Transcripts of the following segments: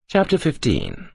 Chapter 15.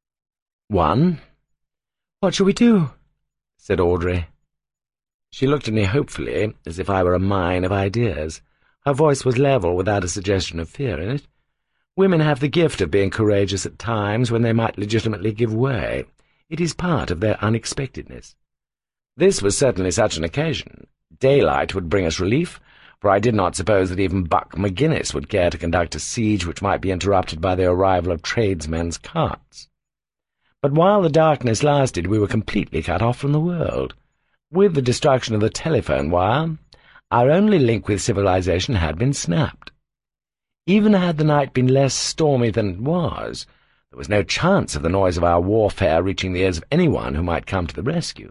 1. "What shall we do?" said Audrey. She looked at me hopefully, as if I were a mine of ideas. Her voice was level, without a suggestion of fear in it. Women have the gift of being courageous at times when they might legitimately give way. It is part of their unexpectedness. This was certainly such an occasion. Daylight would bring us relief, for I did not suppose that even Buck McGinnis would care to conduct a siege which might be interrupted by the arrival of tradesmen's carts. But while the darkness lasted, we were completely cut off from the world. With the destruction of the telephone wire, our only link with civilization had been snapped. Even had the night been less stormy than it was, there was no chance of the noise of our warfare reaching the ears of anyone who might come to the rescue.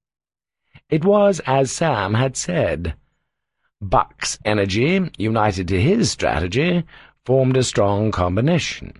It was as Sam had said. Buck's energy, united to his strategy, formed a strong combination.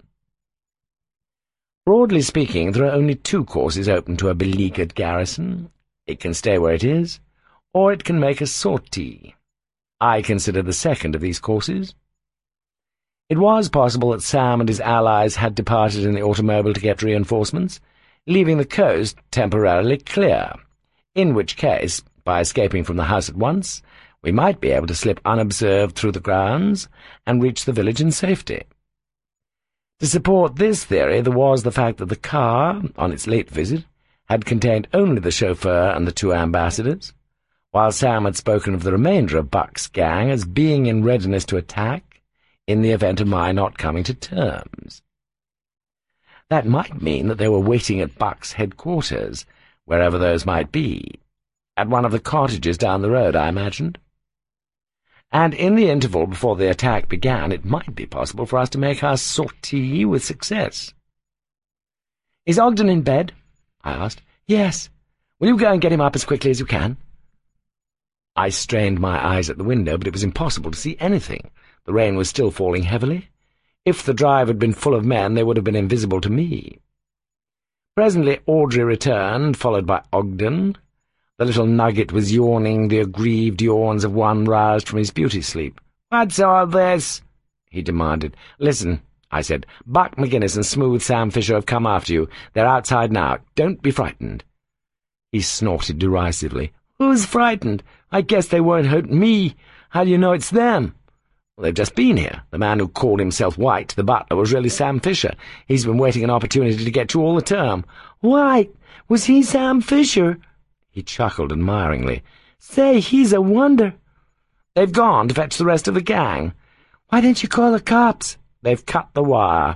Broadly speaking, there are only two courses open to a beleaguered garrison. It can stay where it is, or it can make a sortie. I consider the second of these courses. It was possible that Sam and his allies had departed in the automobile to get reinforcements, leaving the coast temporarily clear, in which case, by escaping from the house at once, we might be able to slip unobserved through the grounds and reach the village in safety. To support this theory, there was the fact that the car, on its late visit, had contained only the chauffeur and the two ambassadors, while Sam had spoken of the remainder of Buck's gang as being in readiness to attack in the event of my not coming to terms. That might mean that they were waiting at Buck's headquarters, wherever those might be, at one of the cottages down the road, I imagined. And in the interval before the attack began, it might be possible for us to make our sortie with success. "Is Ogden in bed?" I asked. "Yes. Will you go and get him up as quickly as you can?" I strained my eyes at the window, but it was impossible to see anything. The rain was still falling heavily. If the drive had been full of men, they would have been invisible to me. Presently Audrey returned, followed by Ogden. The little nugget was yawning the aggrieved yawns of one roused from his beauty sleep. "What's all this?" he demanded. "Listen," I said. "Buck McGinnis and Smooth Sam Fisher have come after you. They're outside now. Don't be frightened." He snorted derisively. "Who's frightened? I guess they won't hurt me. How do you know it's them?" "Well, they've just been here. The man who called himself White, the butler, was really Sam Fisher. He's been waiting an opportunity to get you all the term." "White? Was he Sam Fisher?" He chuckled admiringly. "Say, he's a wonder." "They've gone to fetch the rest of the gang." "Why didn't you call the cops?" "They've cut the wire."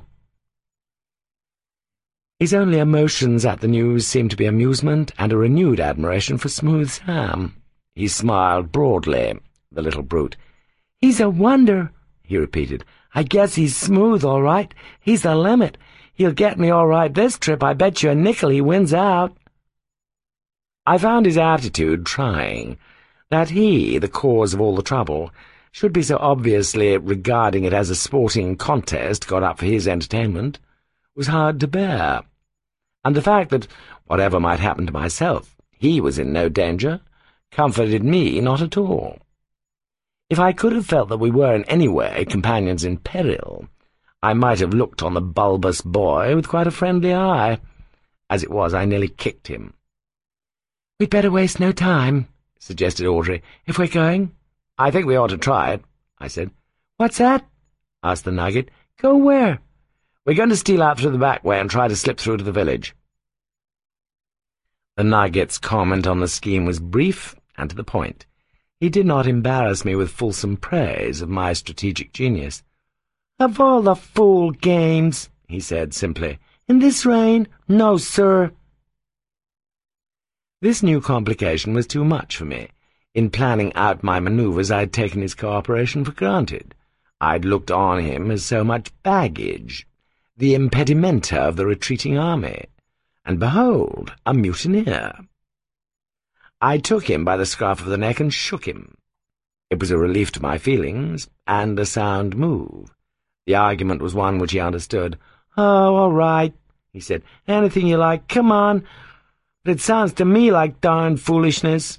His only emotions at the news seemed to be amusement and a renewed admiration for Smooth Sam. He smiled broadly, the little brute. "He's a wonder," he repeated. "I guess he's smooth, all right. He's the limit. He'll get me all right this trip. I bet you a nickel he wins out." I found his attitude trying. That he, the cause of all the trouble, should be so obviously regarding it as a sporting contest got up for his entertainment, was hard to bear. And the fact that, whatever might happen to myself, he was in no danger, comforted me not at all. If I could have felt that we were in any way companions in peril, I might have looked on the bulbous boy with quite a friendly eye. As it was, I nearly kicked him. "We'd better waste no time," suggested Audrey. "If we're going." "I think we ought to try it," I said. "What's that?" asked the nugget. "Go where?" "We're going to steal out through the back way and try to slip through to the village." The nugget's comment on the scheme was brief and to the point. He did not embarrass me with fulsome praise of my strategic genius. "Of all the fool games," he said simply. "In this rain? No, sir." This new complication was too much for me. In planning out my manoeuvres, I had taken his cooperation for granted. I'd looked on him as so much baggage, the impedimenta of the retreating army, and behold, a mutineer. I took him by the scruff of the neck and shook him. It was a relief to my feelings, and a sound move. The argument was one which he understood. "Oh, all right," he said. "Anything you like. Come on. But it sounds to me like darn foolishness."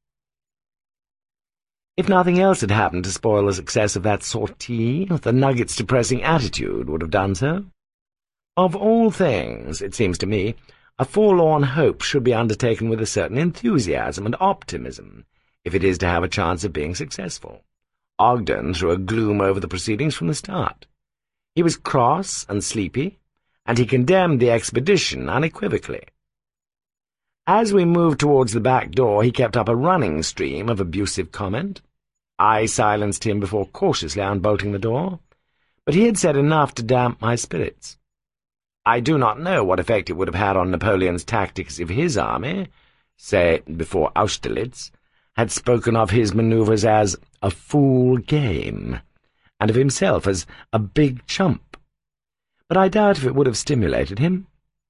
If nothing else had happened to spoil the success of that sortie, the nugget's depressing attitude would have done so. Of all things, it seems to me, a forlorn hope should be undertaken with a certain enthusiasm and optimism, if it is to have a chance of being successful. Ogden threw a gloom over the proceedings from the start. He was cross and sleepy, and he condemned the expedition unequivocally. As we moved towards the back door, he kept up a running stream of abusive comment. I silenced him before cautiously unbolting the door, but he had said enough to damp my spirits. I do not know what effect it would have had on Napoleon's tactics if his army, say before Austerlitz, had spoken of his manoeuvres as a fool game, and of himself as a big chump, but I doubt if it would have stimulated him.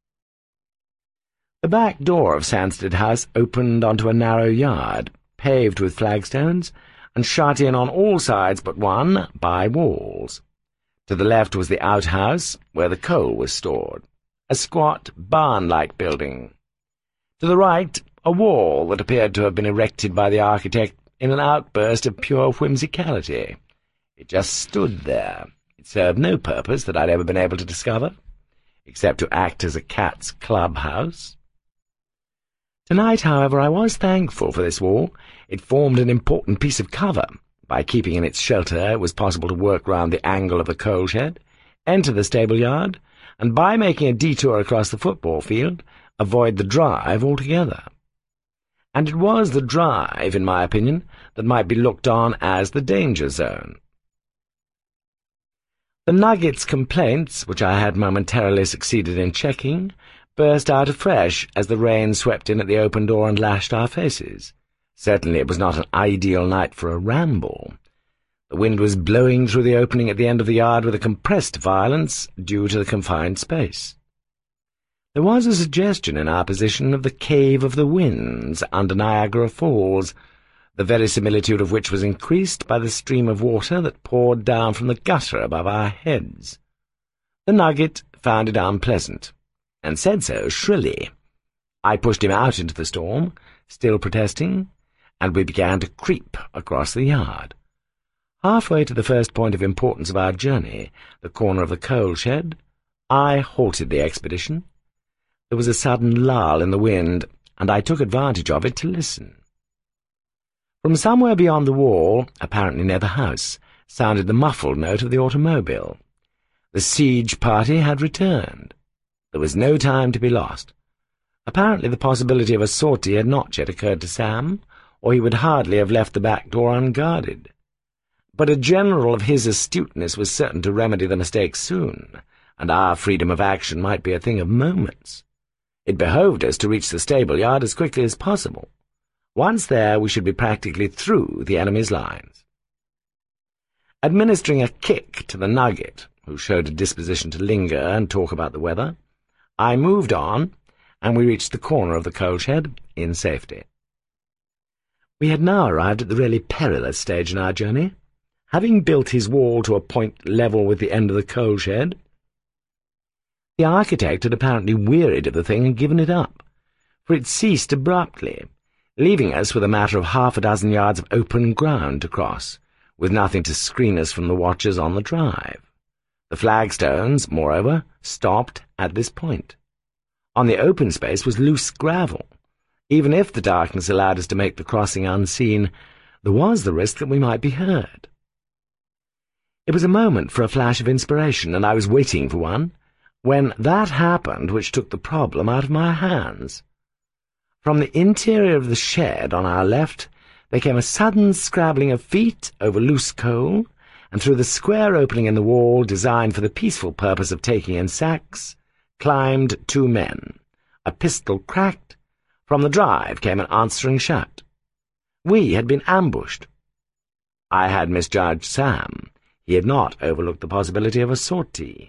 The back door of Sandsted House opened onto a narrow yard, paved with flagstones, and shut in on all sides but one by walls. To the left was the outhouse, where the coal was stored, a squat, barn-like building. To the right, a wall that appeared to have been erected by the architect in an outburst of pure whimsicality. It just stood there. It served no purpose that I'd ever been able to discover, except to act as a cat's clubhouse. Tonight, however, I was thankful for this wall. It formed an important piece of cover. By keeping in its shelter, it was possible to work round the angle of the coal shed, enter the stable yard, and by making a detour across the football field, avoid the drive altogether. And it was the drive, in my opinion, that might be looked on as the danger zone. The Nugget's complaints, which I had momentarily succeeded in checking, burst out afresh as the rain swept in at the open door and lashed our faces. Certainly it was not an ideal night for a ramble. The wind was blowing through the opening at the end of the yard with a compressed violence due to the confined space. There was a suggestion in our position of the Cave of the Winds under Niagara Falls, the verisimilitude of which was increased by the stream of water that poured down from the gutter above our heads. The Nugget found it unpleasant, and said so shrilly. I pushed him out into the storm, still protesting, and we began to creep across the yard. Halfway to the first point of importance of our journey, the corner of the coal shed, I halted the expedition. There was a sudden lull in the wind, and I took advantage of it to listen. From somewhere beyond the wall, apparently near the house, sounded the muffled note of the automobile. The siege party had returned. There was no time to be lost. Apparently the possibility of a sortie had not yet occurred to Sam, or he would hardly have left the back door unguarded. But a general of his astuteness was certain to remedy the mistake soon, and our freedom of action might be a thing of moments. It behoved us to reach the stable-yard as quickly as possible. Once there, we should be practically through the enemy's lines. Administering a kick to the Nugget, who showed a disposition to linger and talk about the weather, I moved on, and we reached the corner of the coal shed in safety. We had now arrived at the really perilous stage in our journey. Having built his wall to a point level with the end of the coal shed, the architect had apparently wearied of the thing and given it up, for it ceased abruptly, leaving us with a matter of half a dozen yards of open ground to cross, with nothing to screen us from the watchers on the drive. The flagstones, moreover, stopped at this point. On the open space was loose gravel. Even if the darkness allowed us to make the crossing unseen, there was the risk that we might be heard. It was a moment for a flash of inspiration, and I was waiting for one, when that happened which took the problem out of my hands. From the interior of the shed on our left there came a sudden scrabbling of feet over loose coal, and through the square opening in the wall designed for the peaceful purpose of taking in sacks, climbed two men. A pistol cracked. From the drive came an answering shout. We had been ambushed. I had misjudged Sam. He had not overlooked the possibility of a sortie.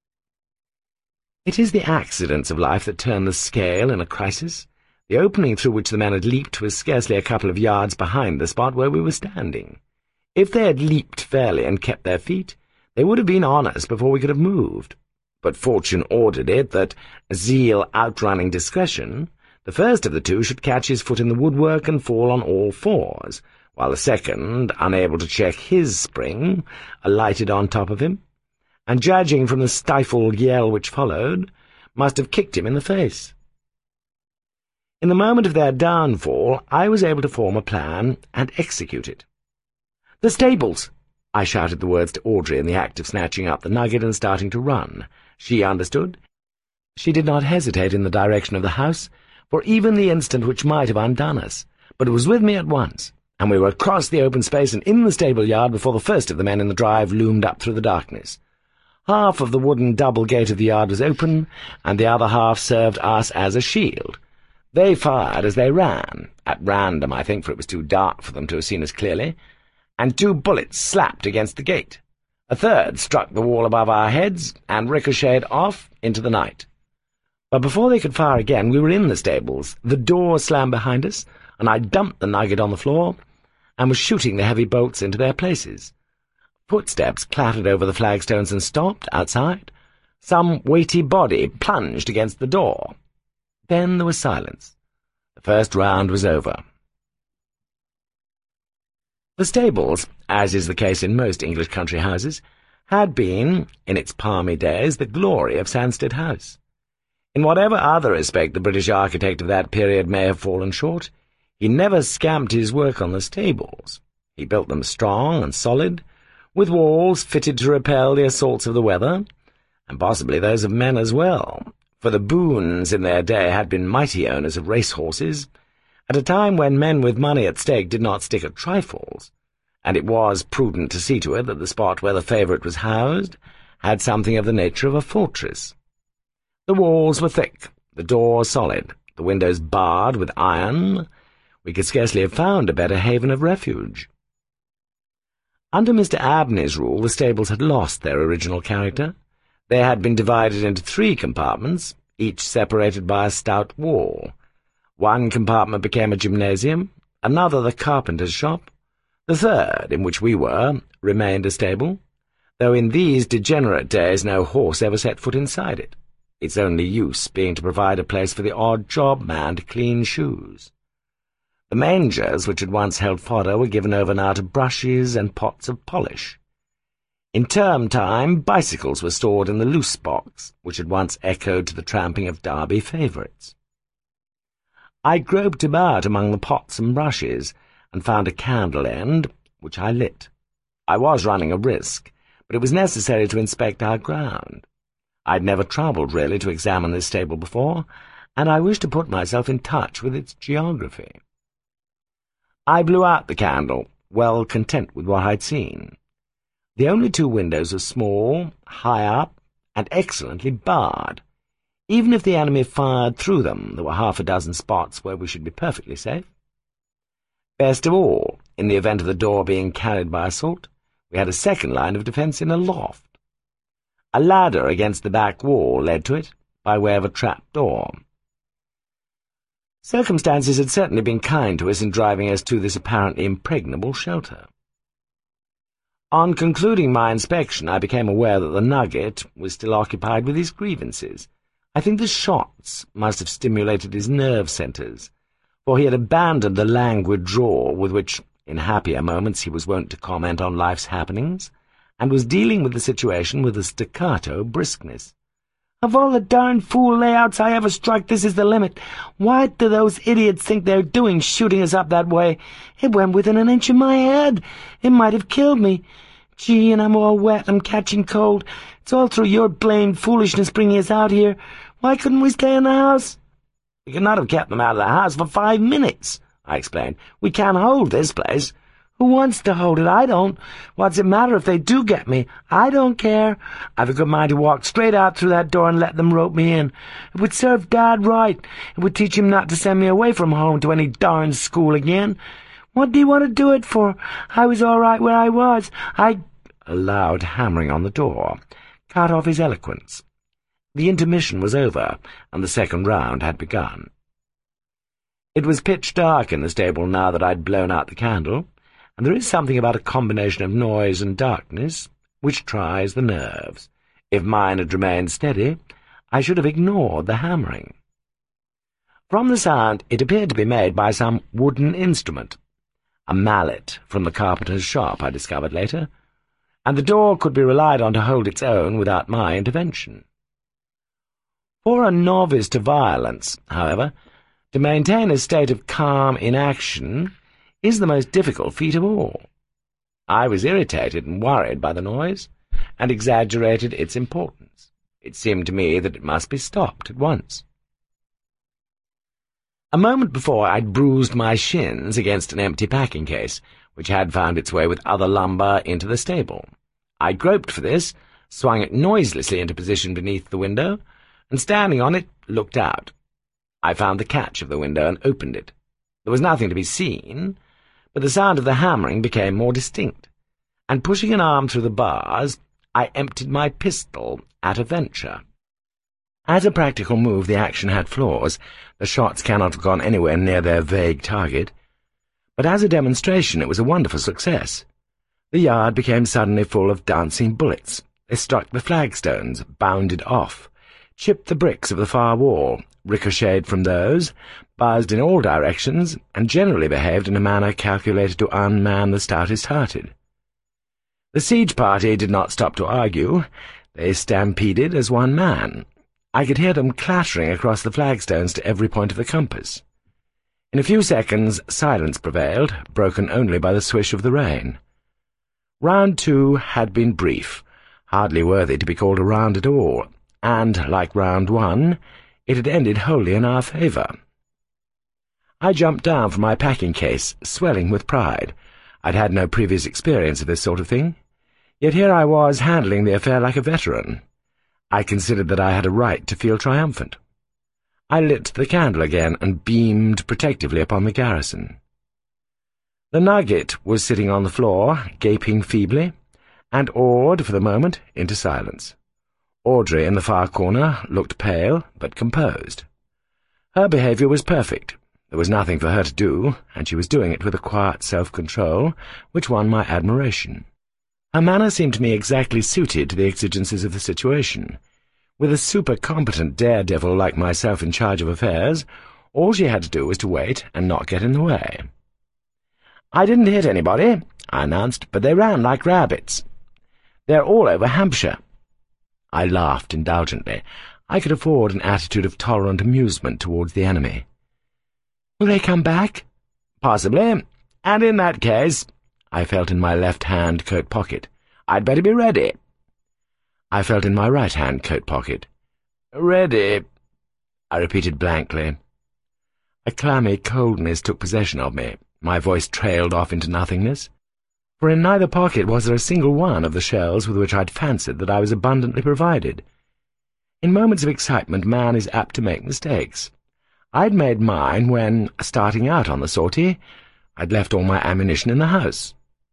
It is the accidents of life that turn the scale in a crisis. The opening through which the men had leaped was scarcely a couple of yards behind the spot where we were standing. If they had leaped fairly and kept their feet, they would have been on us before we could have moved. But fortune ordered it that, zeal outrunning discretion, the first of the two should catch his foot in the woodwork and fall on all fours, while the second, unable to check his spring, alighted on top of him. and judging from the stifled yell which followed, must have kicked him in the face. In the moment of their downfall, I was able to form a plan and execute it. "The stables!" I shouted the words to Audrey in the act of snatching up the nugget and starting to run. She understood. She did not hesitate in the direction of the house, for even the instant which might have undone us, but was with me at once, and we were across the open space and in the stable-yard before the first of the men in the drive loomed up through the darkness. Half of the wooden double gate of the yard was open, and the other half served us as a shield. They fired as they ran, at random, I think, for it was too dark for them to have seen us clearly, and 2 bullets slapped against the gate. A third struck the wall above our heads and ricocheted off into the night. But before they could fire again, we were in the stables. The door slammed behind us, and I dumped the nugget on the floor and was shooting the heavy bolts into their places. Footsteps clattered over the flagstones and stopped outside. Some weighty body plunged against the door. Then there was silence. The first round was over. The stables, as is the case in most English country houses, had been, in its palmy days, the glory of Sanstead House. In whatever other respect the British architect of that period may have fallen short, he never scamped his work on the stables. He built them strong and solid, with walls fitted to repel the assaults of the weather, and possibly those of men as well, for the Boons in their day had been mighty owners of racehorses, at a time when men with money at stake did not stick at trifles, and it was prudent to see to it that the spot where the favourite was housed had something of the nature of a fortress. The walls were thick, the door solid, the windows barred with iron. We could scarcely have found a better haven of refuge. Under Mr. Abney's rule, the stables had lost their original character. They had been divided into 3 compartments, each separated by a stout wall. One compartment became a gymnasium, another the carpenter's shop. The third, in which we were, remained a stable, though in these degenerate days no horse ever set foot inside it, its only use being to provide a place for the odd job man to clean shoes. The mangers, which had once held fodder, were given over now to brushes and pots of polish. In term time, bicycles were stored in the loose box, which had once echoed to the tramping of Derby favourites. I groped about among the pots and brushes, and found a candle end, which I lit. I was running a risk, but it was necessary to inspect our ground. I'd never troubled, really, to examine this stable before, and I wished to put myself in touch with its geography. I blew out the candle, well content with what I'd seen. The only 2 windows were small, high up, and excellently barred. Even if the enemy fired through them, there were half a dozen spots where we should be perfectly safe. Best of all, in the event of the door being carried by assault, we had a second line of defence in a loft. A ladder against the back wall led to it, by way of a trap-door. Circumstances had certainly been kind to us in driving us to this apparently impregnable shelter. On concluding my inspection, I became aware that the nugget was still occupied with his grievances. I think the shots must have stimulated his nerve centres, for he had abandoned the languid drawl with which, in happier moments, he was wont to comment on life's happenings, and was dealing with the situation with a staccato briskness. "Of all the darn fool layouts I ever struck, this is the limit. What do those idiots think they're doing, shooting us up that way? It went within an inch of my head. It might have killed me. Gee, and I'm all wet, I'm catching cold. It's all through your blamed foolishness bringing us out here. Why couldn't we stay in the house?" "We could not have kept them out of the house for 5 minutes," I explained. "We can't hold this place." "Who wants to hold it? I don't. What's it matter if they do get me? I don't care. I've a good mind to walk straight out through that door and let them rope me in. It would serve Dad right. It would teach him not to send me away from home to any darn school again. What do you want to do it for? I was all right where I was. A loud hammering on the door cut off his eloquence. The intermission was over, and the second round had begun. It was pitch dark in the stable now that I'd blown out the candle, and there is something about a combination of noise and darkness which tries the nerves. If mine had remained steady, I should have ignored the hammering. From the sound, it appeared to be made by some wooden instrument, a mallet from the carpenter's shop, I discovered later, and the door could be relied on to hold its own without my intervention. For a novice to violence, however, to maintain a state of calm inaction is the most difficult feat of all. I was irritated and worried by the noise, and exaggerated its importance. It seemed to me that it must be stopped at once. A moment before I'd bruised my shins against an empty packing case, which had found its way with other lumber into the stable. I groped for this, swung it noiselessly into position beneath the window, and standing on it, looked out. I found the catch of the window and opened it. There was nothing to be seen, but the sound of the hammering became more distinct, and pushing an arm through the bars, I emptied my pistol at a venture. As a practical move, the action had flaws. The shots cannot have gone anywhere near their vague target. But as a demonstration, it was a wonderful success. The yard became suddenly full of dancing bullets. They struck the flagstones, bounded off, chipped the bricks of the far wall, ricocheted from those, buzzed in all directions, and generally behaved in a manner calculated to unman the stoutest-hearted. The siege party did not stop to argue. They stampeded as one man. I could hear them clattering across the flagstones to every point of the compass. In a few seconds, silence prevailed, broken only by the swish of the rain. Round 2 had been brief, hardly worthy to be called a round at all, and, like round 1, it had ended wholly in our favour. I jumped down from my packing case, swelling with pride. I'd had no previous experience of this sort of thing, yet here I was handling the affair like a veteran. I considered that I had a right to feel triumphant. I lit the candle again and beamed protectively upon the garrison. The Nugget was sitting on the floor, gaping feebly, and awed, for the moment, into silence. Audrey, in the far corner, looked pale, but composed. Her behaviour was perfect. There was nothing for her to do, and she was doing it with a quiet self-control which won my admiration. Her manner seemed to me exactly suited to the exigencies of the situation. With a super-competent daredevil like myself in charge of affairs, all she had to do was to wait and not get in the way. "I didn't hit anybody," I announced, "but they ran like rabbits. They're all over Hampshire." I laughed indulgently. I could afford an attitude of tolerant amusement towards the enemy. "Will they come back?" "Possibly, and in that case—" I felt in my left-hand coat pocket. "I'd better be ready." I felt in my right-hand coat pocket. "Ready," I repeated blankly. A clammy coldness took possession of me. My voice trailed off into nothingness, for in neither pocket was there a single one of the shells with which I'd fancied that I was abundantly provided. In moments of excitement, man is apt to make mistakes. I'd made mine when, starting out on the sortie, I'd left all my ammunition in the house.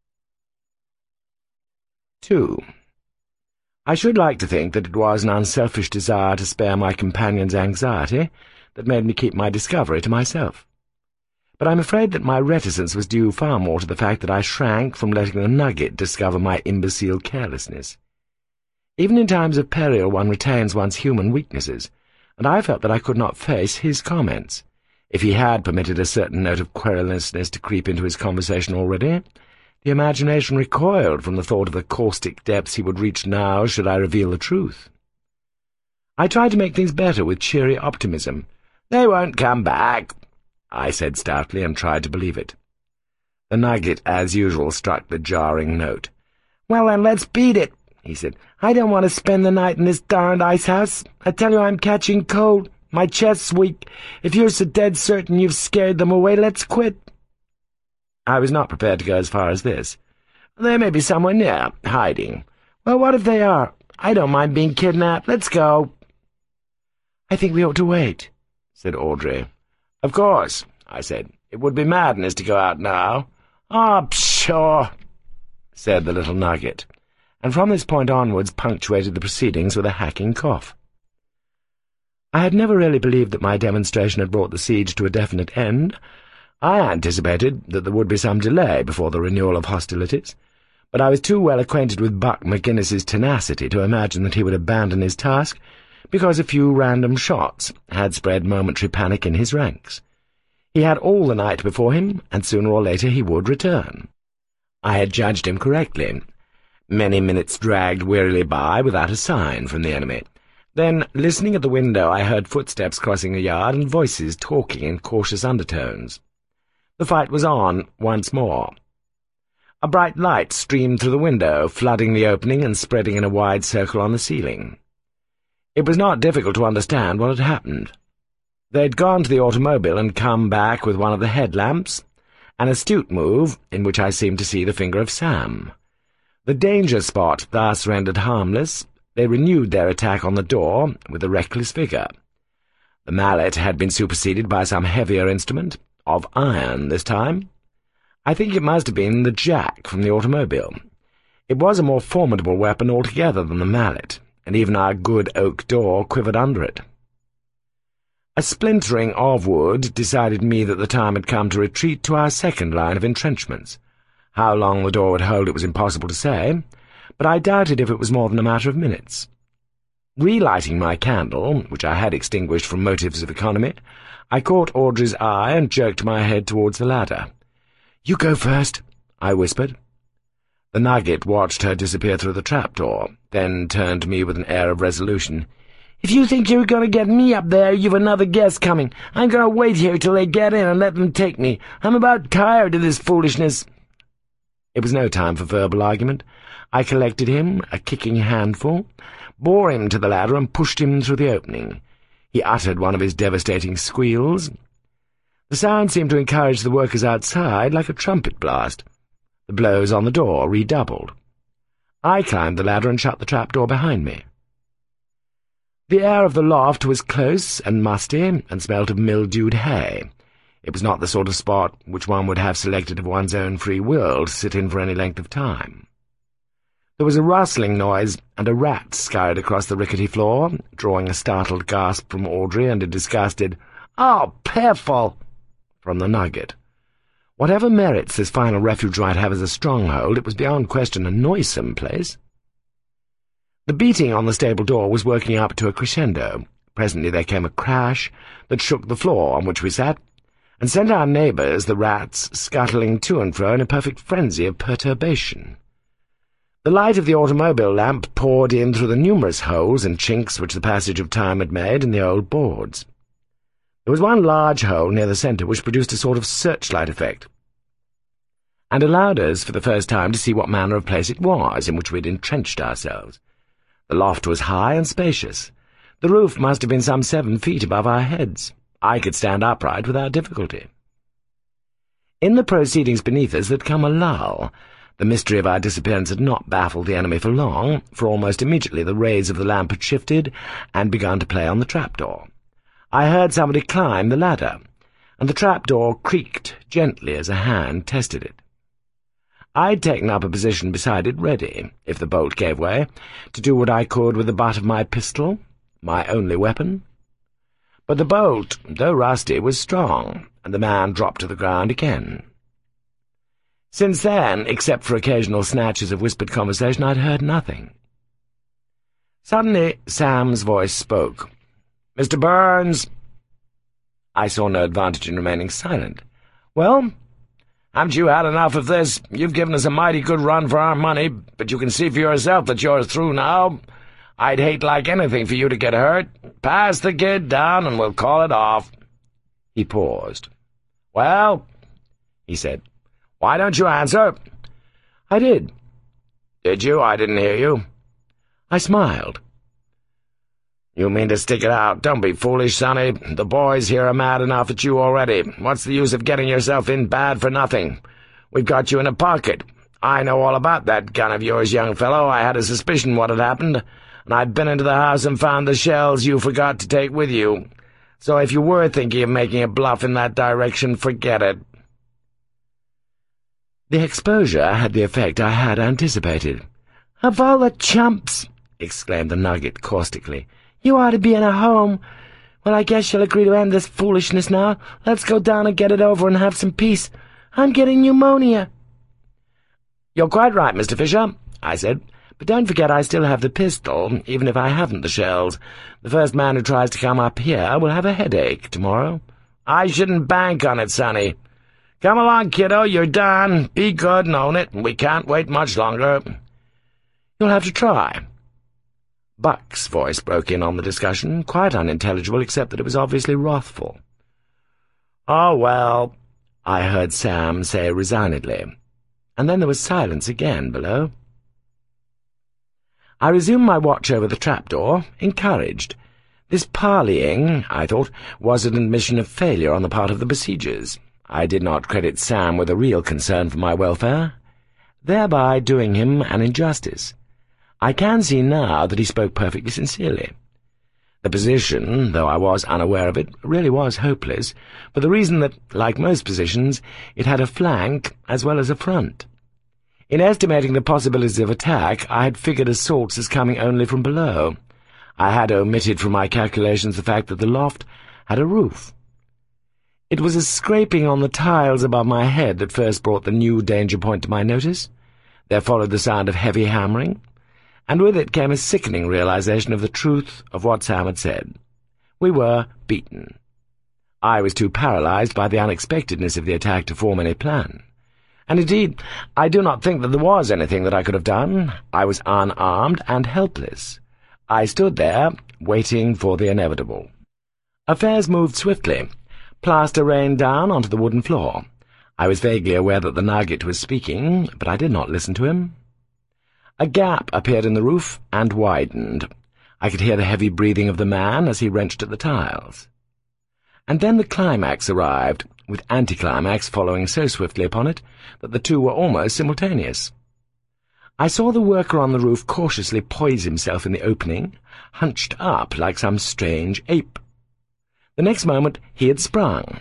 2. I should like to think that it was an unselfish desire to spare my companion's anxiety that made me keep my discovery to myself. But I'm afraid that my reticence was due far more to the fact that I shrank from letting the Nugget discover my imbecile carelessness. Even in times of peril one retains one's human weaknesses, and I felt that I could not face his comments. If he had permitted a certain note of querulousness to creep into his conversation already, the imagination recoiled from the thought of the caustic depths he would reach now should I reveal the truth. I tried to make things better with cheery optimism. "They won't come back," I said stoutly, and tried to believe it. The Nugget, as usual, struck the jarring note. "Well, then, let's beat it," he said. "I don't want to spend the night in this darned ice-house. I tell you I'm catching cold. My chest's weak. If you're so dead certain you've scared them away, let's quit." I was not prepared to go as far as this. "They may be somewhere near, hiding." "Well, what if they are? I don't mind being kidnapped. Let's go." "I think we ought to wait," said Audrey. "Of course," I said. "It would be madness to go out now." "Ah, pshaw," said the little Nugget, and from this point onwards punctuated the proceedings with a hacking cough. I had never really believed that my demonstration had brought the siege to a definite end. I anticipated that there would be some delay before the renewal of hostilities, but I was too well acquainted with Buck McGinnis's tenacity to imagine that he would abandon his task because a few random shots had spread momentary panic in his ranks. He had all the night before him, and sooner or later he would return. I had judged him correctly. Many minutes dragged wearily by without a sign from the enemy. Then, listening at the window, I heard footsteps crossing the yard and voices talking in cautious undertones. The fight was on once more. A bright light streamed through the window, flooding the opening and spreading in a wide circle on the ceiling. It was not difficult to understand what had happened. They'd gone to the automobile and come back with one of the headlamps, an astute move in which I seemed to see the finger of Sam. The danger spot thus rendered harmless, they renewed their attack on the door with a reckless vigour. The mallet had been superseded by some heavier instrument, of iron this time. I think it must have been the jack from the automobile. It was a more formidable weapon altogether than the mallet, and even our good oak door quivered under it. A splintering of wood decided me that the time had come to retreat to our second line of entrenchments. How long the door would hold it was impossible to say, but I doubted if it was more than a matter of minutes. Relighting my candle, which I had extinguished from motives of economy, I caught Audrey's eye and jerked my head towards the ladder. "You go first," I whispered. The Nugget watched her disappear through the trapdoor, then turned to me with an air of resolution. "If you think you're going to get me up there, you've another guest coming. I'm going to wait here till they get in and let them take me. I'm about tired of this foolishness." It was no time for verbal argument. I collected him, a kicking handful, bore him to the ladder and pushed him through the opening. He uttered one of his devastating squeals. The sound seemed to encourage the workers outside like a trumpet blast. The blows on the door redoubled. I climbed the ladder and shut the trapdoor behind me. The air of the loft was close and musty, and smelt of mildewed hay. It was not the sort of spot which one would have selected of one's own free will to sit in for any length of time. There was a rustling noise, and a rat scurried across the rickety floor, drawing a startled gasp from Audrey and a disgusted, "Oh, piffle!" from the Nugget. Whatever merits this final refuge might have as a stronghold, it was beyond question a noisome place. The beating on the stable door was working up to a crescendo. Presently there came a crash that shook the floor on which we sat, and sent our neighbours, the rats, scuttling to and fro in a perfect frenzy of perturbation. The light of the automobile lamp poured in through the numerous holes and chinks which the passage of time had made in the old boards. There was one large hole near the centre which produced a sort of searchlight effect, and allowed us for the first time to see what manner of place it was in which we had entrenched ourselves. The loft was high and spacious. The roof must have been some 7 feet above our heads. I could stand upright without difficulty. In the proceedings beneath us had come a lull. The mystery of our disappearance had not baffled the enemy for long, for almost immediately the rays of the lamp had shifted and begun to play on the trapdoor. I heard somebody climb the ladder, and the trapdoor creaked gently as a hand tested it. I'd taken up a position beside it, ready, if the bolt gave way, to do what I could with the butt of my pistol, my only weapon. But the bolt, though rusty, was strong, and the man dropped to the ground again. Since then, except for occasional snatches of whispered conversation, I'd heard nothing. Suddenly Sam's voice spoke. "Mr. Burns!" I saw no advantage in remaining silent. "Well, haven't you had enough of this? You've given us a mighty good run for our money, but you can see for yourself that you're through now. I'd hate like anything for you to get hurt. Pass the kid down and we'll call it off." He paused. "Well," he said, "why don't you answer?" I did. "Did you? I didn't hear you." I smiled. "You mean to stick it out? Don't be foolish, sonny. The boys here are mad enough at you already. What's the use of getting yourself in bad for nothing? We've got you in a pocket. I know all about that gun of yours, young fellow. I had a suspicion what had happened, and I'd been into the house and found the shells you forgot to take with you. So if you were thinking of making a bluff in that direction, forget it." The exposure had the effect I had anticipated. "Of all the chumps!" exclaimed the Nugget caustically. "You ought to be in a home. Well, I guess you'll agree to end this foolishness now. Let's go down and get it over and have some peace. I'm getting pneumonia." "You're quite right, Mr. Fisher," I said. "But don't forget I still have the pistol, even if I haven't the shells. The first man who tries to come up here will have a headache tomorrow." "I shouldn't bank on it, sonny. Come along, kiddo, you're done. Be good and own it. We can't wait much longer." You'll have to try." Buck's voice broke in on the discussion, quite unintelligible except that it was obviously wrathful. "Oh, well," I heard Sam say resignedly, and then there was silence again below. I resumed my watch over the trapdoor, encouraged. This parleying, I thought, was an admission of failure on the part of the besiegers. I did not credit Sam with a real concern for my welfare, thereby doing him an injustice. I can see now that he spoke perfectly sincerely. The position, though I was unaware of it, really was hopeless, for the reason that, like most positions, it had a flank as well as a front. In estimating the possibilities of attack, I had figured assaults as coming only from below. I had omitted from my calculations the fact that the loft had a roof. It was a scraping on the tiles above my head that first brought the new danger point to my notice. There followed the sound of heavy hammering, and with it came a sickening realization of the truth of what Sam had said. We were beaten. I was too paralyzed by the unexpectedness of the attack to form any plan. And indeed, I do not think that there was anything that I could have done. I was unarmed and helpless. I stood there, waiting for the inevitable. Affairs moved swiftly. Plaster rained down onto the wooden floor. I was vaguely aware that the Nugget was speaking, but I did not listen to him. A gap appeared in the roof and widened. I could hear the heavy breathing of the man as he wrenched at the tiles. And then the climax arrived, with anticlimax following so swiftly upon it that the two were almost simultaneous. I saw the worker on the roof cautiously poise himself in the opening, hunched up like some strange ape. The next moment he had sprung.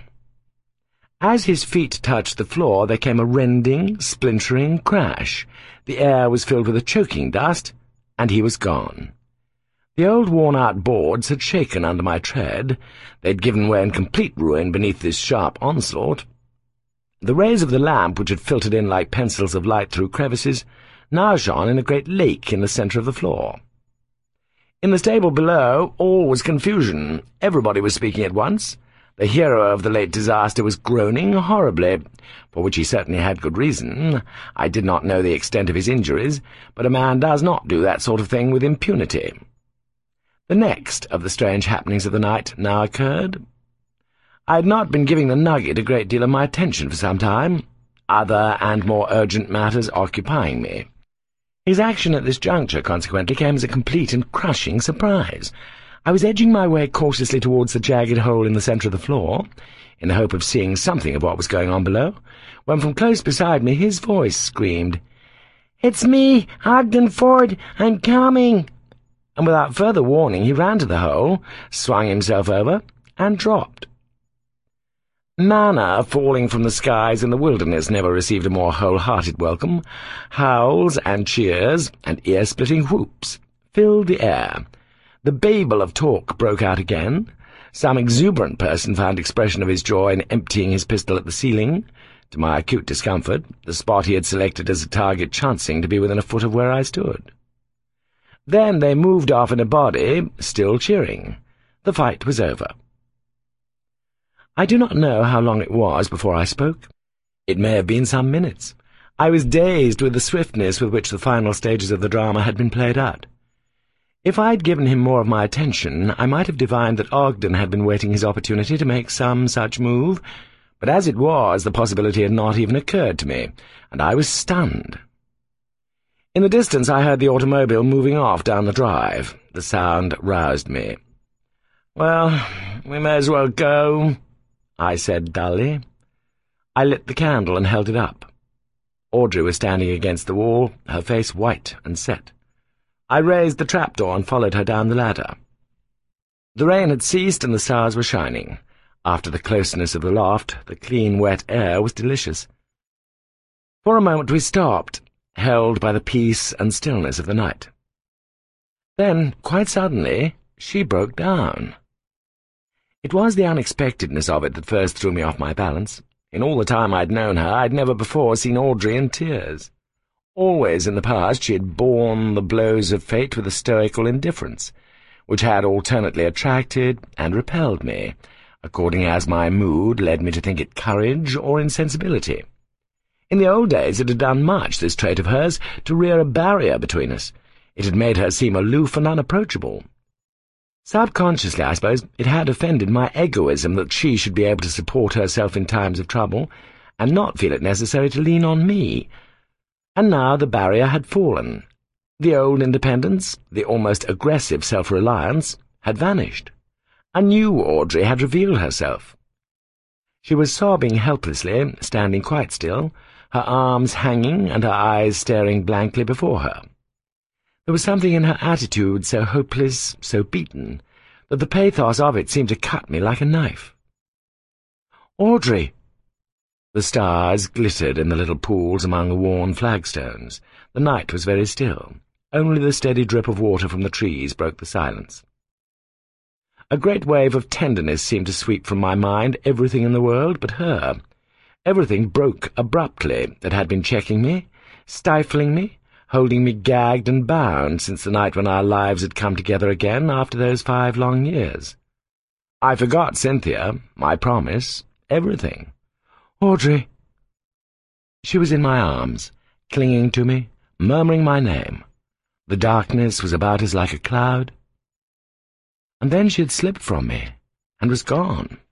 As his feet touched the floor, there came a rending, splintering crash. The air was filled with a choking dust, and he was gone. The old worn-out boards had shaken under my tread. They'd given way in complete ruin beneath this sharp onslaught. The rays of the lamp, which had filtered in like pencils of light through crevices, now shone in a great lake in the centre of the floor. In the stable below, all was confusion. Everybody was speaking at once. The hero of the late disaster was groaning horribly, for which he certainly had good reason. I did not know the extent of his injuries, but a man does not do that sort of thing with impunity. The next of the strange happenings of the night now occurred. I had not been giving the Nugget a great deal of my attention for some time, other and more urgent matters occupying me. His action at this juncture, consequently, came as a complete and crushing surprise. I was edging my way cautiously towards the jagged hole in the centre of the floor, in the hope of seeing something of what was going on below, when from close beside me his voice screamed, "It's me, Ogden Ford, I'm coming!" And without further warning he ran to the hole, swung himself over, and dropped. Manna falling from the skies in the wilderness never received a more whole-hearted welcome. Howls and cheers and ear-splitting whoops filled the air. The babel of talk broke out again. Some exuberant person found expression of his joy in emptying his pistol at the ceiling. To my acute discomfort, the spot he had selected as a target chancing to be within a foot of where I stood. Then they moved off in a body, still cheering. The fight was over. I do not know how long it was before I spoke. It may have been some minutes. I was dazed with the swiftness with which the final stages of the drama had been played out. If I had given him more of my attention, I might have divined that Ogden had been waiting his opportunity to make some such move, but as it was, the possibility had not even occurred to me, and I was stunned. In the distance I heard the automobile moving off down the drive. The sound roused me. "Well, we may as well go," I said dully. I lit the candle and held it up. Audrey was standing against the wall, her face white and set. I raised the trapdoor and followed her down the ladder. The rain had ceased and the stars were shining. After the closeness of the loft, the clean, wet air was delicious. For a moment we stopped, held by the peace and stillness of the night. Then, quite suddenly, she broke down. It was the unexpectedness of it that first threw me off my balance. In all the time I'd known her, I'd never before seen Audrey in tears. Always in the past she had borne the blows of fate with a stoical indifference, which had alternately attracted and repelled me, according as my mood led me to think it courage or insensibility. In the old days it had done much, this trait of hers, to rear a barrier between us, It had made her seem aloof and unapproachable. Subconsciously, I suppose, it had offended my egoism that she should be able to support herself in times of trouble, and not feel it necessary to lean on me. And now the barrier had fallen. The old independence, the almost aggressive self-reliance, had vanished. A new Audrey had revealed herself. She was sobbing helplessly, standing quite still, her arms hanging and her eyes staring blankly before her. There was something in her attitude so hopeless, so beaten, that the pathos of it seemed to cut me like a knife. "Audrey!" The stars glittered in the little pools among the worn flagstones. The night was very still. Only the steady drip of water from the trees broke the silence. A great wave of tenderness seemed to sweep from my mind everything in the world but her. Everything broke abruptly that had been checking me, stifling me, holding me gagged and bound since the night when our lives had come together again after those 5 long years. I forgot Cynthia, my promise, everything. "Audrey!" She was in my arms, clinging to me, murmuring my name. The darkness was about us like a cloud. And then she had slipped from me, and was gone.